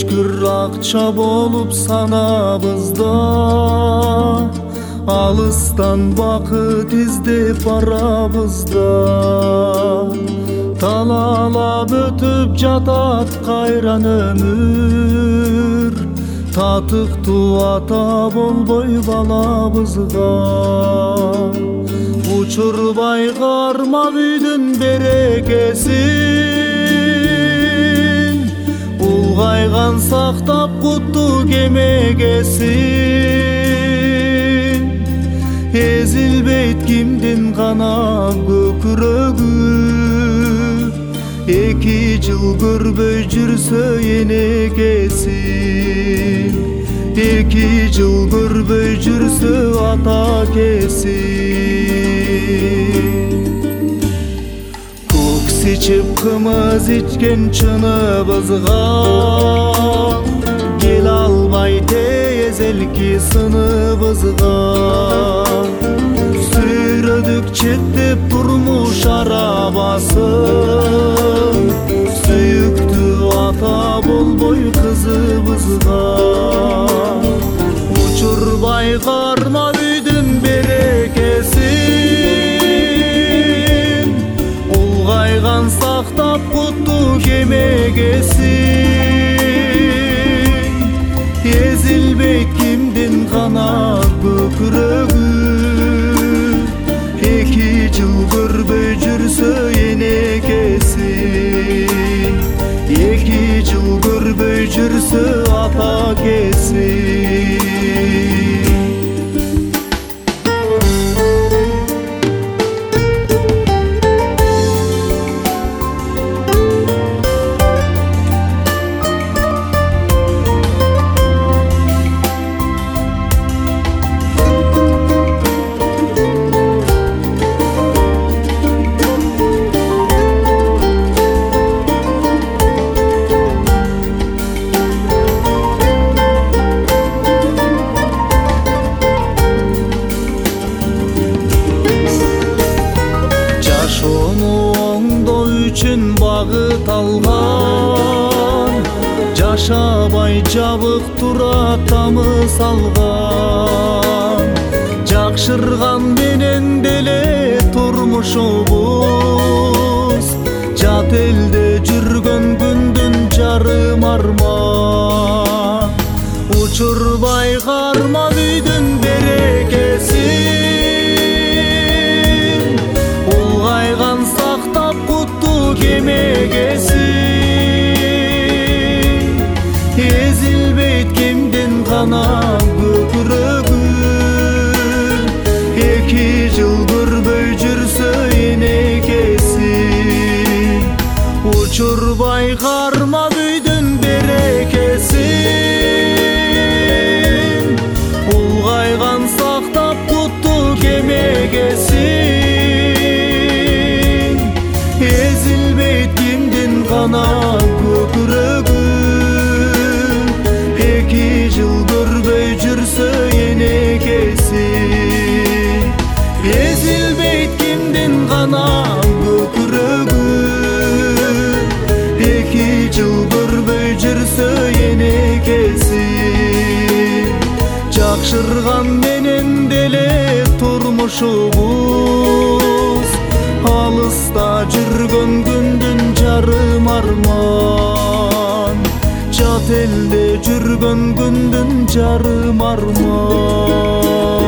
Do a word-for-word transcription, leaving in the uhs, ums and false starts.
өчкүр акча болуп санабызда, алыстан бакыт издеп барабызда. Талалап өтүп жатат кайран өмүр, татыктуу ата болбой балабызга. Учурбай кармап үйдүн берекесин, улгайган сактап куттуу кемегесин. Эзилбейт кимдин гана көкүрөгү, эки жыл көрбөй жүрсө энекесин. Эки жыл көрбөй жүрсө ата кесин. Көк сичип кымыз ичкен чыныбызга, келе албай тезелки сыныбызга. Сүйрөдүк четтеп турмуш арабасын, сүйүктүү ата болбой кызыбызга. Учурбай кармап үйдүн берекесин, улгайган сактап куттуу кемегесин. Эзилбейт кимдин гана көкүрөгү, эки жыл көрбөй жүрсө энекесин. Эки жыл көрбөй жүрсө ата кесин. Үчүн багыт алган, жашабай жабык тура тамыз алган. Жакшырган менен деле турмушубуз, жат элде жүргөн күндүн жарым арман. Учурбай кармап үйдүн берекесин, улгайган сактап куттуу кемегесин. Эзилбейт кимдин гана көкүрөгү, эки жыл көрбөй жүрсө энекесин. Учурбай кармап үйдүн берекесин, улгайган сактап куттуу кемегесин. Эзилбейт кимдин гана көкүрөгү, эки жыл көрбөй жүрсө энекесин. Эзилбейт кимдин гана көкүрөгү, эки жыл көрбөй жүрсө энекесин. Жакшырган менен деле турмушубуз, алыста жүргөн күндүн жарым арман. Жат элде жүргөн күндүн жарым арман.